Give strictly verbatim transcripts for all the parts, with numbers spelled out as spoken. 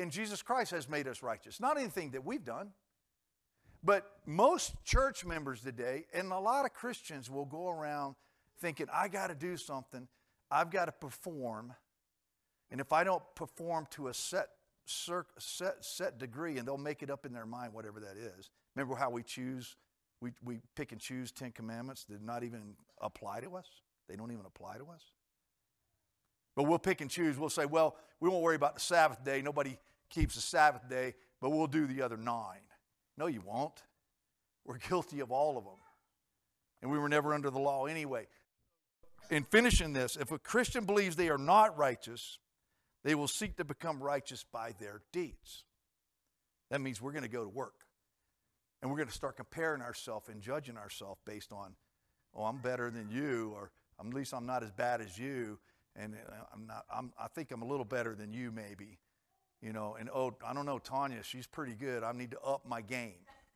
and Jesus Christ has made us righteous. Not anything that we've done. But most church members today, and a lot of Christians, will go around thinking, I got to do something. I've got to perform. And if I don't perform to a set, set, set degree, and they'll make it up in their mind, whatever that is. Remember how we choose, we, we pick and choose Ten Commandments that not even apply to us? They don't even apply to us. But we'll pick and choose. We'll say, well, we won't worry about the Sabbath day. Nobody keeps the Sabbath day, but we'll do the other nine. No, you won't. We're guilty of all of them. And we were never under the law anyway. In finishing this, if a Christian believes they are not righteous, they will seek to become righteous by their deeds. That means we're going to go to work. And we're going to start comparing ourselves and judging ourselves based on, oh, I'm better than you, or at least I'm not as bad as you, and I'm not, I'm, I think I'm a little better than you maybe. You know, and oh, I don't know, Tanya, she's pretty good. I need to up my game.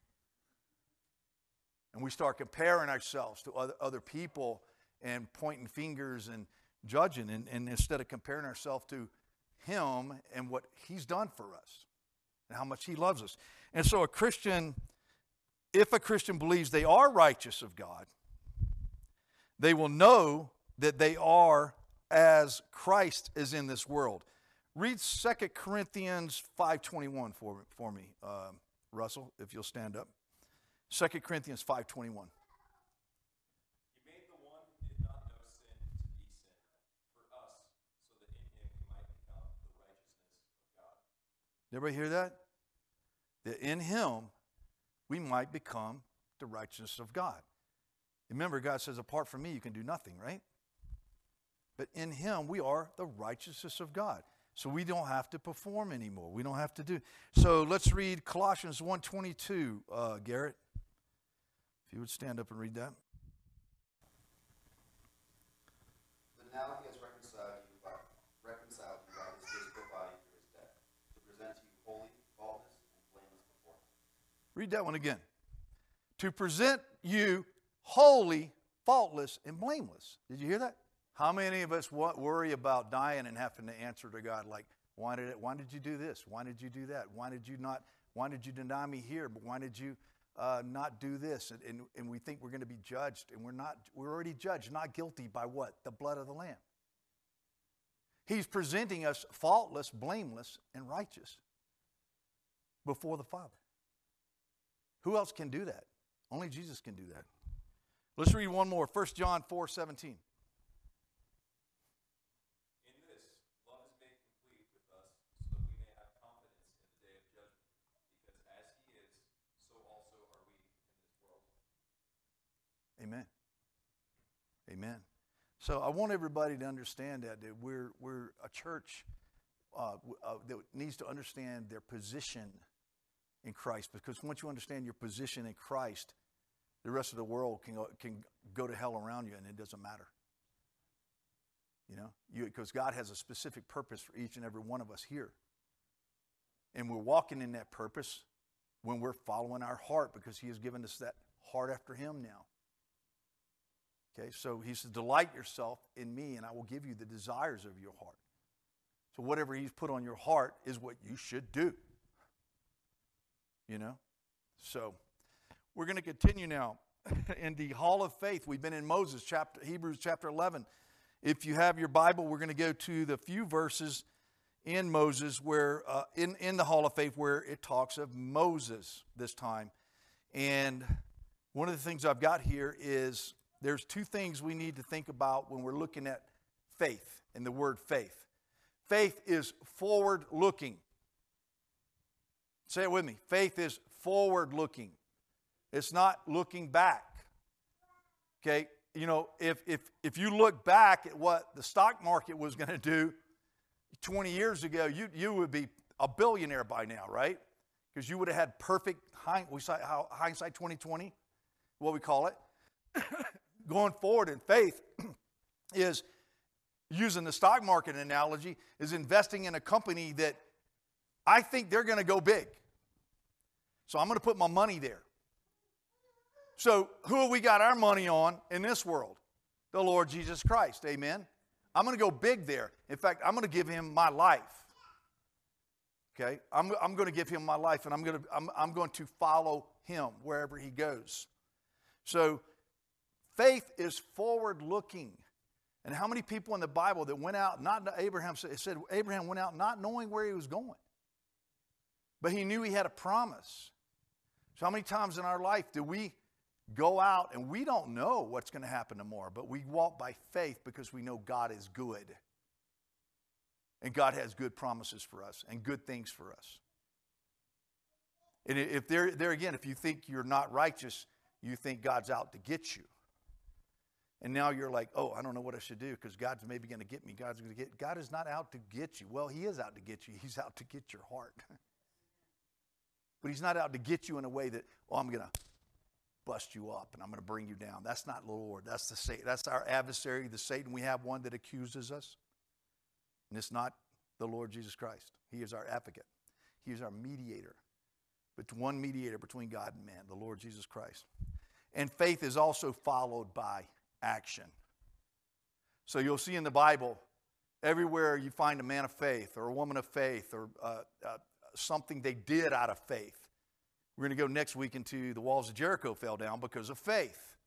And we start comparing ourselves to other, other people and pointing fingers and judging. And, and instead of comparing ourselves to him and what he's done for us and how much he loves us. And so a Christian, if a Christian believes they are righteous of God, they will know that they are as Christ is in this world. Read Second Corinthians five twenty-one for, for me, uh, Russell, if you'll stand up. Second Corinthians five twenty-one. He made the one who did not know sin to be sin for us, so that in him we might become the righteousness of God. Did everybody hear that? That in him we might become the righteousness of God. Remember, God says, apart from me you can do nothing, right? But in him we are the righteousness of God. So we don't have to perform anymore. We don't have to do. So let's read Colossians one twenty-two, uh, Garrett. If you would stand up and read that. But now he has reconciled you by, reconciled you by his physical body through his death, to present you holy, faultless, and blameless before him. Read that one again. To present you holy, faultless, and blameless. Did you hear that? How many of us worry about dying and having to answer to God like, why did it, why did you do this? Why did you do that? Why did you not, why did you deny me here? But why did you uh, not do this? And, and, and we think we're going to be judged, and we're not, we're already judged, not guilty by what? The blood of the Lamb. He's presenting us faultless, blameless, and righteous before the Father. Who else can do that? Only Jesus can do that. Let's read one more. First John four seventeen. Amen. Amen. So I want everybody to understand that, that we're, we're a church uh, uh, that needs to understand their position in Christ. Because once you understand your position in Christ, the rest of the world can go, can go to hell around you, and it doesn't matter. You know, because God has a specific purpose for each and every one of us here. And we're walking in that purpose when we're following our heart, because he has given us that heart after him now. Okay, so he says, delight yourself in me, and I will give you the desires of your heart. So whatever he's put on your heart is what you should do. You know? So we're going to continue now in the Hall of Faith. We've been in Moses, chapter Hebrews chapter eleven. If you have your Bible, we're going to go to the few verses in Moses where, uh, in, in the Hall of Faith, where it talks of Moses this time. And one of the things I've got here is there's two things we need to think about when we're looking at faith and the word faith. Faith is forward-looking. Say it with me. Faith is forward-looking. It's not looking back. Okay? You know, if, if, if you look back at what the stock market was going to do twenty years ago, you, you would be a billionaire by now, right? Because you would have had perfect hindsight twenty twenty, what we call it. Going forward in faith is, using the stock market analogy, is investing in a company that I think they're going to go big. So I'm going to put my money there. So who have we got our money on in this world? The Lord Jesus Christ. Amen. I'm going to go big there. In fact, I'm going to give him my life. Okay? I'm, I'm going to give him my life, and I'm going to, I'm, I'm going to follow him wherever he goes. So faith is forward-looking. And how many people in the Bible that went out, not Abraham, it said Abraham went out not knowing where he was going. But he knew he had a promise. So how many times in our life do we go out and we don't know what's going to happen tomorrow, but we walk by faith because we know God is good. And God has good promises for us and good things for us. And if there, there again, if you think you're not righteous, you think God's out to get you. And now you're like, oh, I don't know what I should do because God's maybe going to get me. God's going to get. God is not out to get you. Well, he is out to get you. He's out to get your heart. But he's not out to get you in a way that, oh, I'm going to bust you up and I'm going to bring you down. That's not the Lord. That's the Satan. That's our adversary, the Satan. We have one that accuses us. And it's not the Lord Jesus Christ. He is our advocate. He is our mediator. But one mediator between God and man, the Lord Jesus Christ. And faith is also followed by action. So you'll see in the Bible, everywhere you find a man of faith or a woman of faith or uh, uh, something they did out of faith. We're going to go next week into the walls of Jericho fell down because of faith.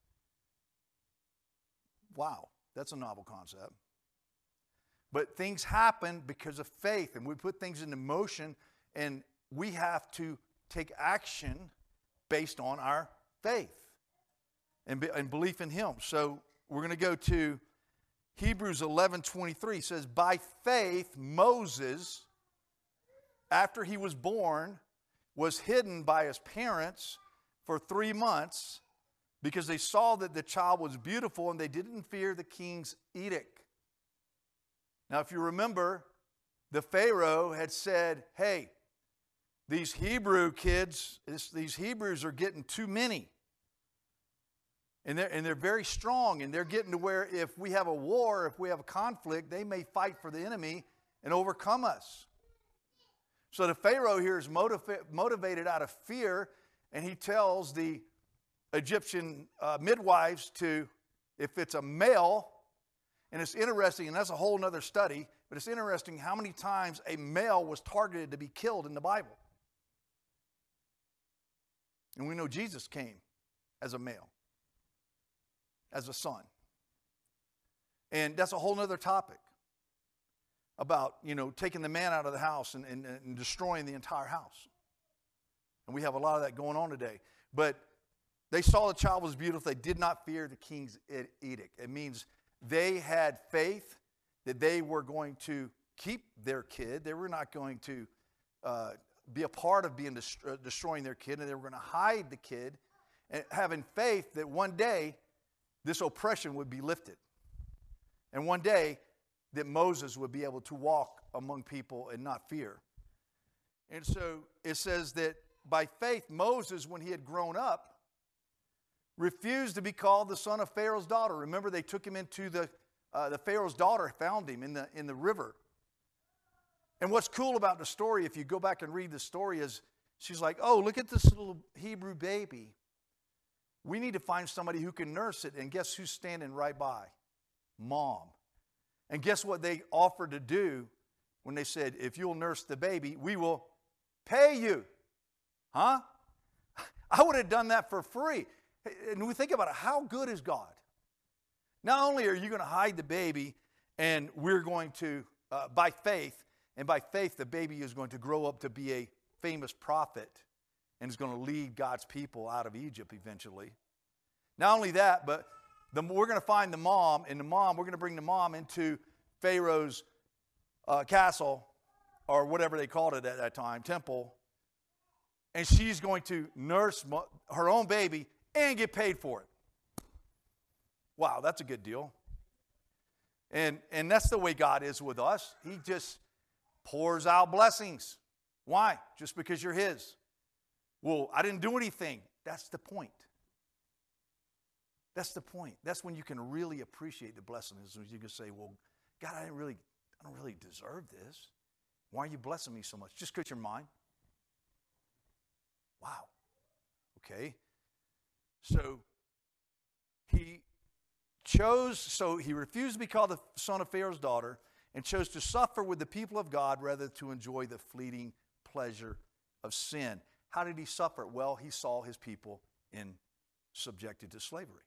Wow, that's a novel concept. But things happen because of faith, and we put things into motion, and we have to take action based on our faith and, be, and belief in him. So we're going to go to Hebrews eleven twenty-three. It says, by faith Moses, after he was born, was hidden by his parents for three months because they saw that the child was beautiful and they didn't fear the king's edict. Now, if you remember, the Pharaoh had said, hey, these Hebrew kids, this, these Hebrews are getting too many. And they're, and they're very strong, and they're getting to where if we have a war, if we have a conflict, they may fight for the enemy and overcome us. So the Pharaoh here is motiva- motivated out of fear, and he tells the Egyptian uh, midwives to, if it's a male, and it's interesting, and that's a whole other study, but it's interesting how many times a male was targeted to be killed in the Bible. And we know Jesus came as a male, as a son. And that's a whole other topic about, you know, taking the man out of the house and, and, and destroying the entire house. And we have a lot of that going on today. But they saw the child was beautiful. They did not fear the king's edict. It means they had faith that they were going to keep their kid. They were not going to uh, be a part of being dest- uh, destroying their kid, and they were going to hide the kid, and having faith that one day this oppression would be lifted. And one day that Moses would be able to walk among people and not fear. And so it says that by faith, Moses, when he had grown up, refused to be called the son of Pharaoh's daughter. Remember, they took him into the, uh, the Pharaoh's daughter found him in the, in the river. And what's cool about the story, if you go back and read the story, is she's like, oh, look at this little Hebrew baby. We need to find somebody who can nurse it. And guess who's standing right by? Mom. And guess what they offered to do when they said, if you'll nurse the baby, we will pay you. Huh? I would have done that for free. And we think about it, how good is God? Not only are you going to hide the baby, and we're going to, uh, by faith, and by faith the baby is going to grow up to be a famous prophet and is going to lead God's people out of Egypt eventually. Not only that, but the, we're going to find the mom, and the mom, we're going to bring the mom into Pharaoh's uh, castle, or whatever they called it at that time, temple, and she's going to nurse her own baby and get paid for it. Wow, that's a good deal. And, and that's the way God is with us. He just pours out blessings. Why? Just because you're his. Well, I didn't do anything. That's the point. That's the point. That's when you can really appreciate the blessings. You can say, well, God, I didn't really, I don't really deserve this. Why are you blessing me so much? Just because you're mine. Wow. Okay. So he chose, so he refused to be called the son of Pharaoh's daughter and chose to suffer with the people of God rather to enjoy the fleeting pleasure of sin. How did he suffer? Well, he saw his people in subjected to slavery.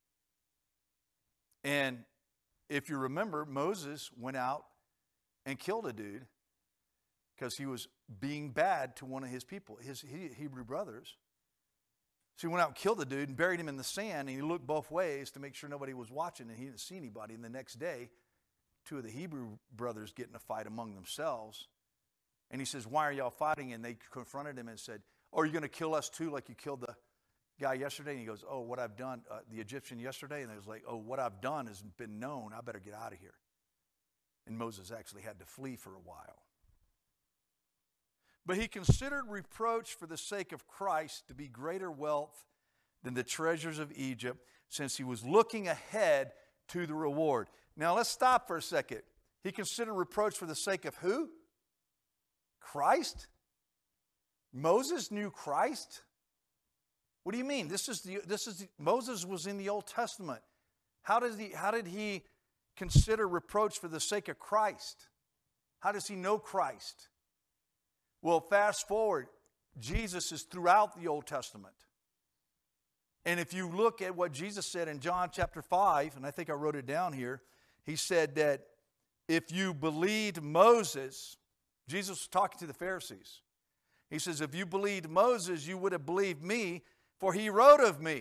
And if you remember, Moses went out and killed a dude because he was being bad to one of his people, his Hebrew brothers. So he went out and killed the dude and buried him in the sand, and he looked both ways to make sure nobody was watching, and he didn't see anybody. And the next day, two of the Hebrew brothers get in a fight among themselves. And he says, why are y'all fighting? And they confronted him and said, oh, are you going to kill us too like you killed the guy yesterday? And he goes, oh, what I've done, uh, the Egyptian yesterday? And it was like, oh, what I've done has been known. I better get out of here. And Moses actually had to flee for a while. But he considered reproach for the sake of Christ to be greater wealth than the treasures of Egypt, since he was looking ahead to the reward. Now let's stop for a second. He considered reproach for the sake of who? Christ? Moses knew Christ? What do you mean? This is the this is the, Moses was in the Old Testament. How did he how did he consider reproach for the sake of Christ? How does he know Christ? Well, fast forward, Jesus is throughout the Old Testament. And if you look at what Jesus said in John chapter five, and I think I wrote it down here, he said that if you believed Moses, Jesus was talking to the Pharisees. He says, if you believed Moses, you would have believed me, for he wrote of me.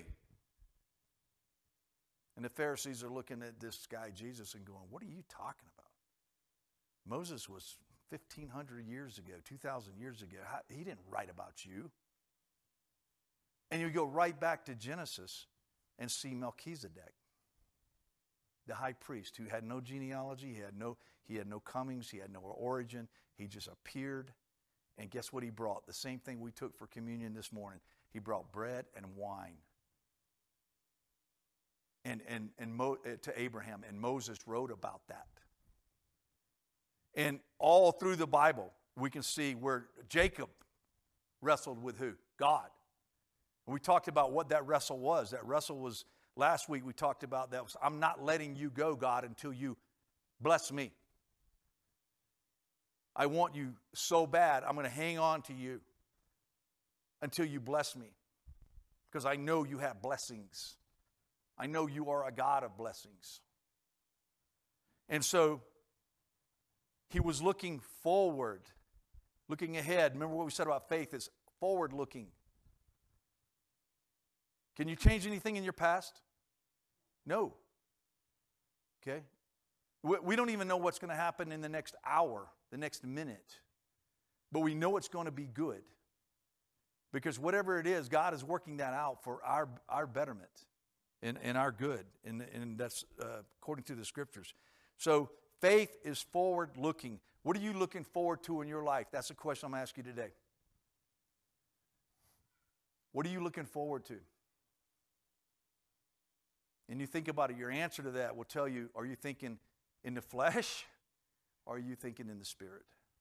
And the Pharisees are looking at this guy, Jesus, and going, what are you talking about? Moses was fifteen hundred years ago, two thousand years ago. He didn't write about you. And you go right back to Genesis and see Melchizedek, the high priest who had no genealogy, he had no, he had no comings, he had no origin. He just appeared. And guess what he brought? The same thing we took for communion this morning. He brought bread and wine. And, and, and Mo, to Abraham. And Moses wrote about that. And all through the Bible, we can see where Jacob wrestled with who? God. And we talked about what that wrestle was. That wrestle was, last week we talked about that. Was, I'm not letting you go, God, until you bless me. I want you so bad, I'm going to hang on to you until you bless me. Because I know you have blessings. I know you are a God of blessings. And so, he was looking forward, looking ahead. Remember what we said about faith is forward looking. Can you change anything in your past? No. Okay? We don't even know what's going to happen in the next hour, the next minute. But we know it's going to be good. Because whatever it is, God is working that out for our, our betterment and, and our good. And, and that's uh, according to the scriptures. So, faith is forward looking. What are you looking forward to in your life? That's the question I'm asking you today. What are you looking forward to? And you think about it, your answer to that will tell you, are you thinking in the flesh or are you thinking in the spirit?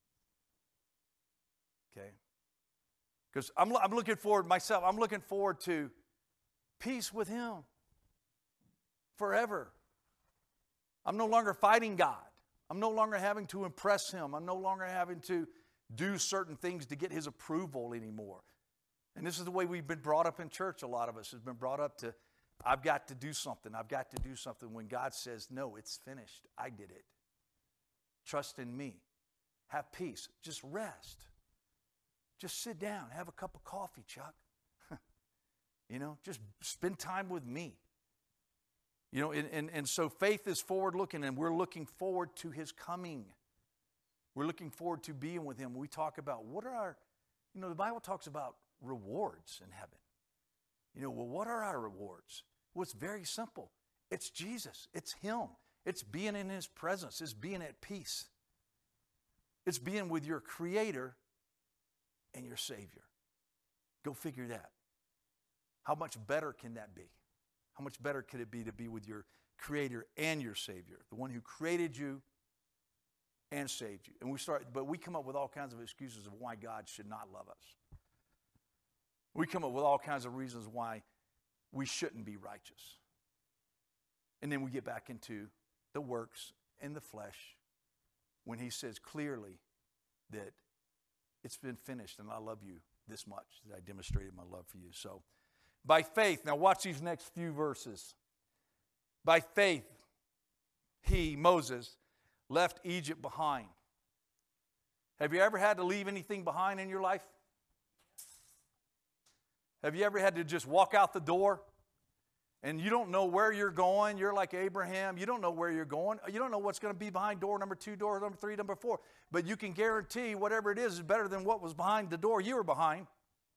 Okay? Because I'm, I'm looking forward myself, I'm looking forward to peace with Him forever. I'm no longer fighting God. I'm no longer having to impress Him. I'm no longer having to do certain things to get His approval anymore. And this is the way we've been brought up in church. A lot of us has been brought up to, I've got to do something. I've got to do something. When God says, no, it's finished. I did it. Trust in me. Have peace. Just rest. Just sit down. Have a cup of coffee, Chuck. You know, just spend time with me. You know, and, and, and so faith is forward-looking, and we're looking forward to His coming. We're looking forward to being with Him. We talk about what are our, you know, the Bible talks about rewards in heaven. You know, well, what are our rewards? Well, it's very simple. It's Jesus. It's Him. It's being in His presence. It's being at peace. It's being with your Creator and your Savior. Go figure that. How much better can that be? How much better could it be to be with your Creator and your Savior, the one who created you and saved you? And we start, but we come up with all kinds of excuses of why God should not love us. We come up with all kinds of reasons why we shouldn't be righteous. And then we get back into the works and the flesh when He says clearly that it's been finished, and I love you this much that I demonstrated my love for you. So, by faith, now watch these next few verses. By faith, he, Moses, left Egypt behind. Have you ever had to leave anything behind in your life? Have you ever had to just walk out the door and you don't know where you're going? You're like Abraham. You don't know where you're going. You don't know what's going to be behind door number two, door number three, number four. But you can guarantee whatever it is is better than what was behind the door you were behind.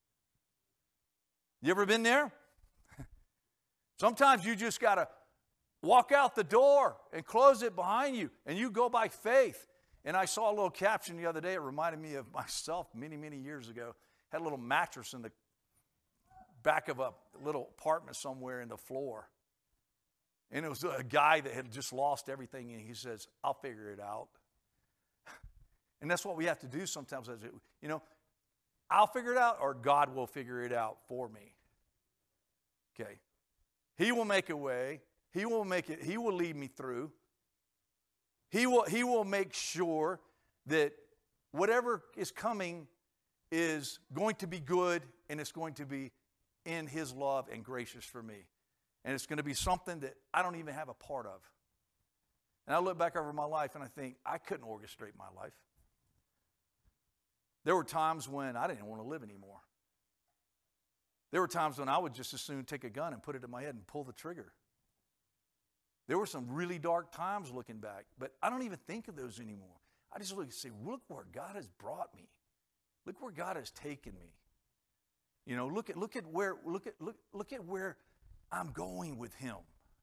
You ever been there? Sometimes you just got to walk out the door and close it behind you, and you go by faith. And I saw a little caption the other day. It reminded me of myself many, many years ago. Had a little mattress in the back of a little apartment somewhere in the floor. And it was a guy that had just lost everything, and he says, I'll figure it out. And that's what we have to do sometimes. You know, I'll figure it out, or God will figure it out for me. Okay. He will make a way. He will make it. He will lead me through. He will, he will make sure that whatever is coming is going to be good, and it's going to be in His love and gracious for me. And it's going to be something that I don't even have a part of. And I look back over my life and I think, I couldn't orchestrate my life. There were times when I didn't want to live anymore. There were times when I would just as soon take a gun and put it in my head and pull the trigger. There were some really dark times looking back, but I don't even think of those anymore. I just look and say, look where God has brought me. Look where God has taken me. You know, look at look at where look at look look at where I'm going with Him.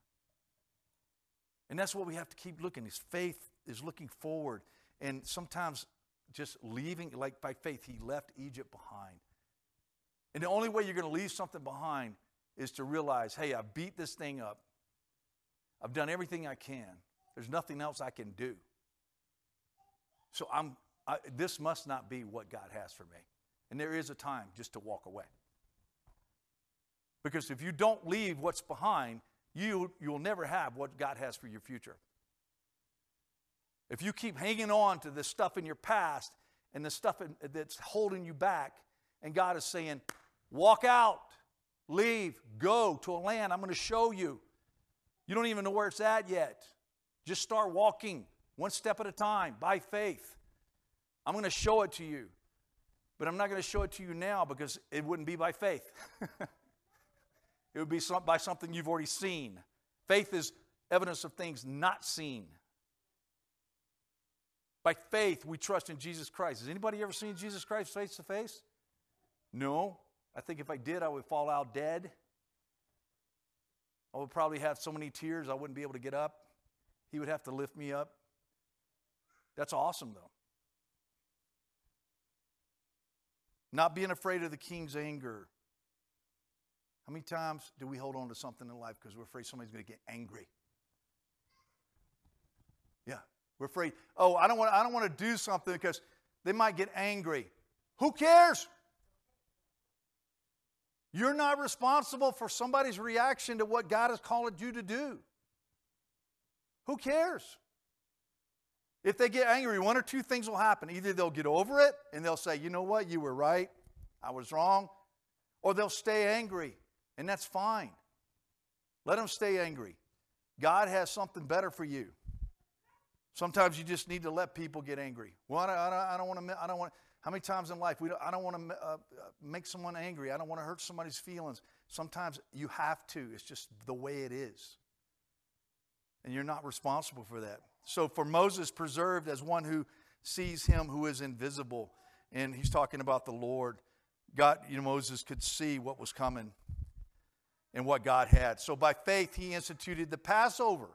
And that's what we have to keep looking. His faith is looking forward. And sometimes just leaving, like by faith, he left Egypt behind. And the only way you're going to leave something behind is to realize, hey, I beat this thing up. I've done everything I can. There's nothing else I can do. So I'm. I, this must not be what God has for me. And there is a time just to walk away. Because if you don't leave what's behind, you, you'll never have what God has for your future. If you keep hanging on to the stuff in your past and the stuff in, that's holding you back, and God is saying, walk out, leave, go to a land I'm going to show you. You don't even know where it's at yet. Just start walking one step at a time by faith. I'm going to show it to you. But I'm not going to show it to you now because it wouldn't be by faith. It would be some, by something you've already seen. Faith is evidence of things not seen. By faith, we trust in Jesus Christ. Has anybody ever seen Jesus Christ face to face? No. I think if I did, I would fall out dead. I would probably have so many tears I wouldn't be able to get up. He would have to lift me up. That's awesome, though. Not being afraid of the king's anger. How many times do we hold on to something in life because we're afraid somebody's going to get angry? Yeah, we're afraid. Oh, I don't want. I don't want to do something because they might get angry. Who cares? You're not responsible for somebody's reaction to what God has called you to do. Who cares? If they get angry, one or two things will happen. Either they'll get over it and they'll say, you know what, you were right, I was wrong. Or they'll stay angry, and that's fine. Let them stay angry. God has something better for you. Sometimes you just need to let people get angry. Well, I don't, I don't want to, I don't want, how many times in life, we don't, I don't want to uh, make someone angry. I don't want to hurt somebody's feelings. Sometimes you have to. It's just the way it is. And you're not responsible for that. So for Moses, preserved as one who sees him who is invisible. And he's talking about the Lord. God, you know, Moses could see what was coming and what God had. So by faith, he instituted the Passover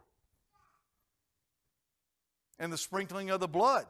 and the sprinkling of the blood.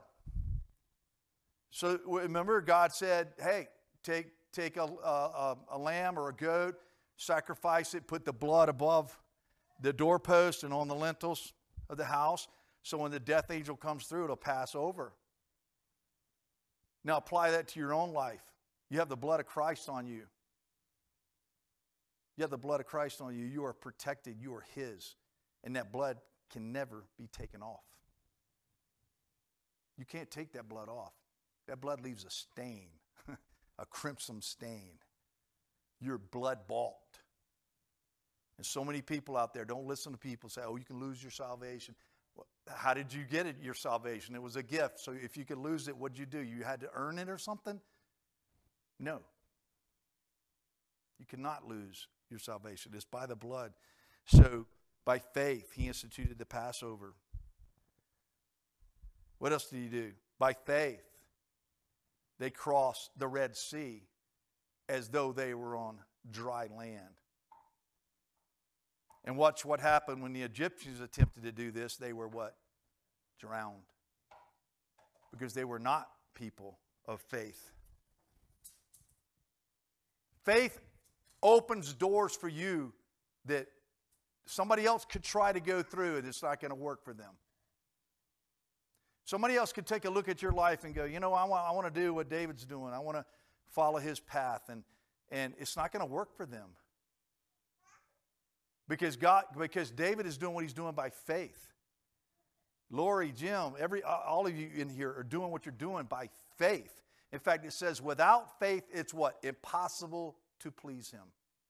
So remember, God said, hey, take, take a, a, a lamb or a goat, sacrifice it, put the blood above the doorpost and on the lintels of the house. So when the death angel comes through, it'll pass over. Now apply that to your own life. You have the blood of Christ on you. You have the blood of Christ on you. You are protected. You are His. And that blood can never be taken off. You can't take that blood off. That blood leaves a stain, a crimson stain. You're blood bought. And so many people out there, don't listen to people say, oh, you can lose your salvation. Well, how did you get it, your salvation? It was a gift. So if you could lose it, what'd you do? You had to earn it or something? No. You cannot lose your salvation. It's by the blood. So by faith, he instituted the Passover. What else did he do? By faith, they crossed the Red Sea as though they were on dry land. And watch what happened when the Egyptians attempted to do this. They were what? Drowned. Because they were not people of faith. Faith opens doors for you that somebody else could try to go through and it's not going to work for them. Somebody else could take a look at your life and go, you know, I want, I want to do what David's doing. I want to follow his path. And, and it's not going to work for them. Because God, because David is doing what he's doing by faith. Lori, Jim, every, all of you in here are doing what you're doing by faith. In fact, it says without faith, it's what? Impossible to please him.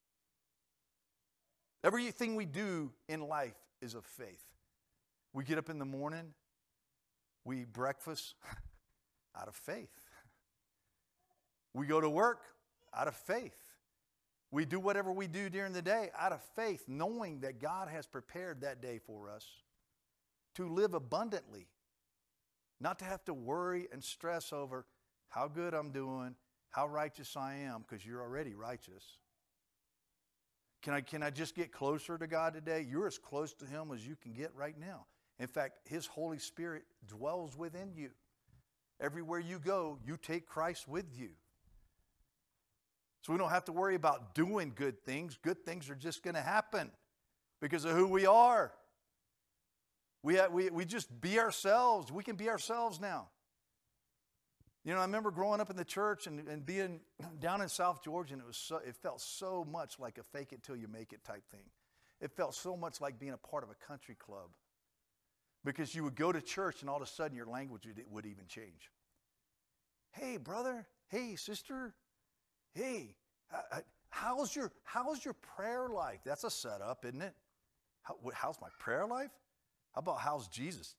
Everything we do in life is of faith. We get up in the morning, we eat breakfast out of faith. We go to work out of faith. We do whatever we do during the day out of faith, knowing that God has prepared that day for us to live abundantly, not to have to worry and stress over how good I'm doing, how righteous I am, because you're already righteous. Can I, can I just get closer to God today? You're as close to him as you can get right now. In fact, his Holy Spirit dwells within you. Everywhere you go, you take Christ with you. So we don't have to worry about doing good things. Good things are just going to happen because of who we are. We, have, we, we just be ourselves. We can be ourselves now. You know, I remember growing up in the church and, and being down in South Georgia, and it was so, it felt so much like a fake it till you make it type thing. It felt so much like being a part of a country club because you would go to church and all of a sudden your language would, would even change. Hey, brother. Hey, sister. Hey, how's your, how's your prayer life? That's a setup, isn't it? How, how's my prayer life? How about how's Jesus?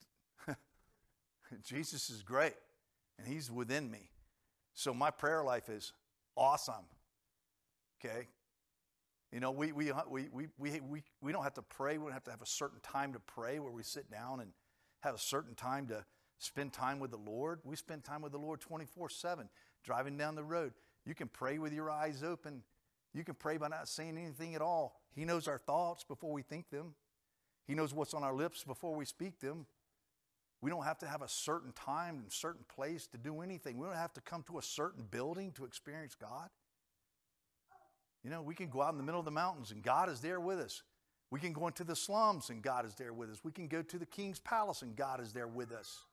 Jesus is great, and he's within me. So my prayer life is awesome, okay? You know, we, we, we, we, we, we, we don't have to pray. We don't have to have a certain time to pray where we sit down and have a certain time to spend time with the Lord. We spend time with the Lord twenty-four seven, driving down the road. You can pray with your eyes open. You can pray by not saying anything at all. He knows our thoughts before we think them. He knows what's on our lips before we speak them. We don't have to have a certain time and certain place to do anything. We don't have to come to a certain building to experience God. You know, we can go out in the middle of the mountains and God is there with us. We can go into the slums and God is there with us. We can go to the king's palace and God is there with us.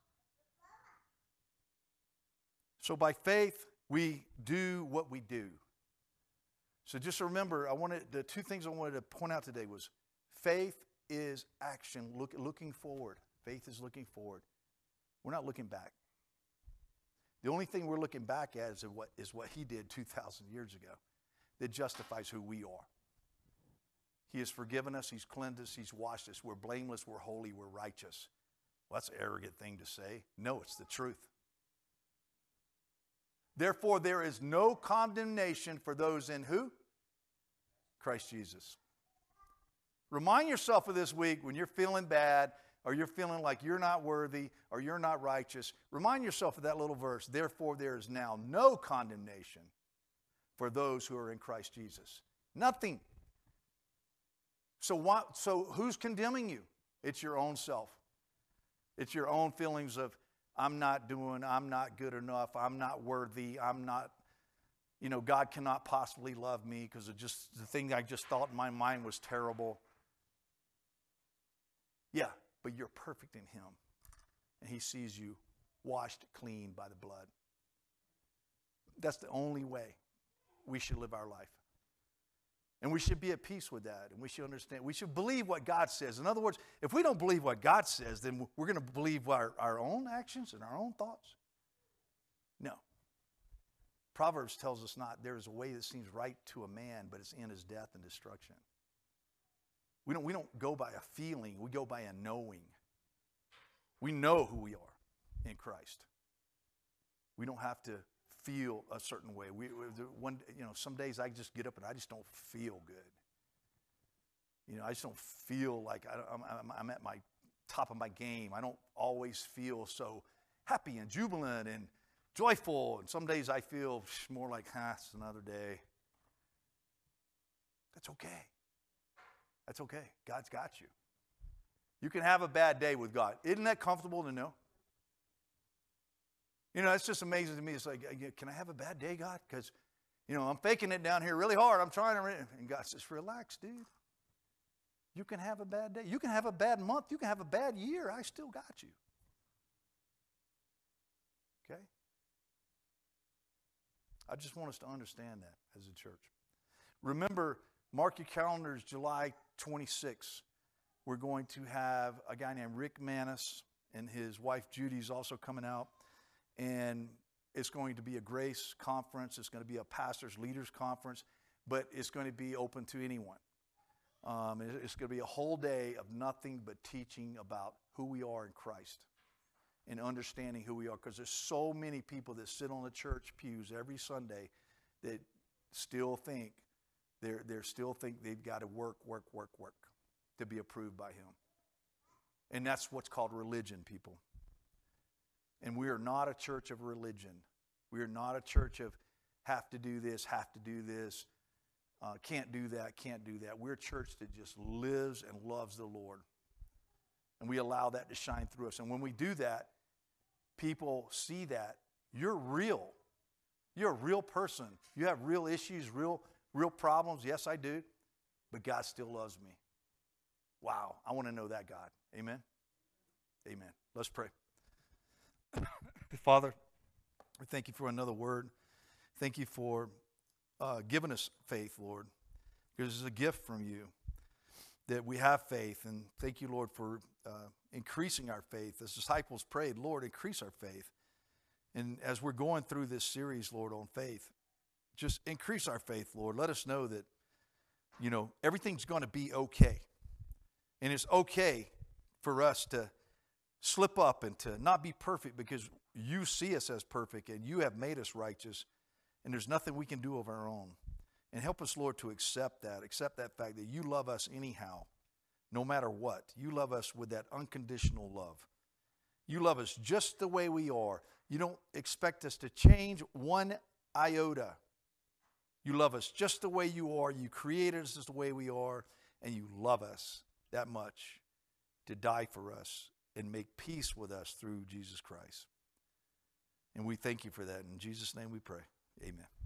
So by faith, we do what we do. So just remember, I wanted the two things I wanted to point out today was faith is action, look, looking forward. Faith is looking forward. We're not looking back. The only thing we're looking back at is what, is what he did two thousand years ago that justifies who we are. He has forgiven us. He's cleansed us. He's washed us. We're blameless. We're holy. We're righteous. Well, that's an arrogant thing to say. No, it's the truth. Therefore, there is no condemnation for those in who? Christ Jesus. Remind yourself of this week when you're feeling bad or you're feeling like you're not worthy or you're not righteous. Remind yourself of that little verse. Therefore, there is now no condemnation for those who are in Christ Jesus. Nothing. So what, so who's condemning you? It's your own self. It's your own feelings of, I'm not doing, I'm not good enough, I'm not worthy, I'm not, you know, God cannot possibly love me because of just the thing I just thought in my mind was terrible. Yeah, but you're perfect in him. And he sees you washed clean by the blood. That's the only way we should live our life. And we should be at peace with that. And we should understand. We should believe what God says. In other words, if we don't believe what God says, then we're going to believe our, our own actions and our own thoughts. No. Proverbs tells us not, there is a way that seems right to a man, but it's in his death and destruction. We don't, we don't go by a feeling, we go by a knowing. We know who we are in Christ. We don't have to feel a certain way. We, we one, you know, some days I just get up and I just don't feel good. You know, I just don't feel like I, I'm, I'm, I'm at my top of my game. I don't always feel so happy and jubilant and joyful. And some days I feel more like, ah, it's another day. That's okay. That's okay. God's got you. You can have a bad day with God. Isn't that comfortable to know? You know, it's just amazing to me. It's like, can I have a bad day, God? Because, you know, I'm faking it down here really hard. I'm trying to, and God says, relax, dude. You can have a bad day. You can have a bad month. You can have a bad year. I still got you. Okay? I just want us to understand that as a church. Remember, mark your calendars, July twenty-sixth. We're going to have a guy named Rick Manis and his wife Judy's also coming out. And it's going to be a grace conference. It's going to be a pastors' leaders conference. But it's going to be open to anyone. Um, it's going to be a whole day of nothing but teaching about who we are in Christ and understanding who we are. Because there's so many people that sit on the church pews every Sunday that still think, they're, they're still think they've got to work, work, work, work to be approved by Him. And that's what's called religion, people. And we are not a church of religion. We are not a church of have to do this, have to do this. Uh, can't do that, can't do that. We're a church that just lives and loves the Lord. And we allow that to shine through us. And when we do that, people see that. You're real. You're a real person. You have real issues, real, real problems. Yes, I do. But God still loves me. Wow. I want to know that God. Amen? Amen. Let's pray. Father, we thank you for another word. Thank you for uh, giving us faith, Lord, because it's a gift from you that we have faith. And thank you, Lord, for uh, increasing our faith. As disciples prayed, Lord, increase our faith. And as we're going through this series, Lord, on faith, just increase our faith, Lord. Let us know that, you know, everything's going to be okay. And it's okay for us to slip up and to not be perfect because you see us as perfect and you have made us righteous and there's nothing we can do of our own. And help us, Lord, to accept that, accept that fact that you love us anyhow, no matter what. You love us with that unconditional love. You love us just the way we are. You don't expect us to change one iota. You love us just the way you are. You created us just the way we are, and you love us that much to die for us and make peace with us through Jesus Christ. And we thank you for that. In Jesus' name we pray. Amen.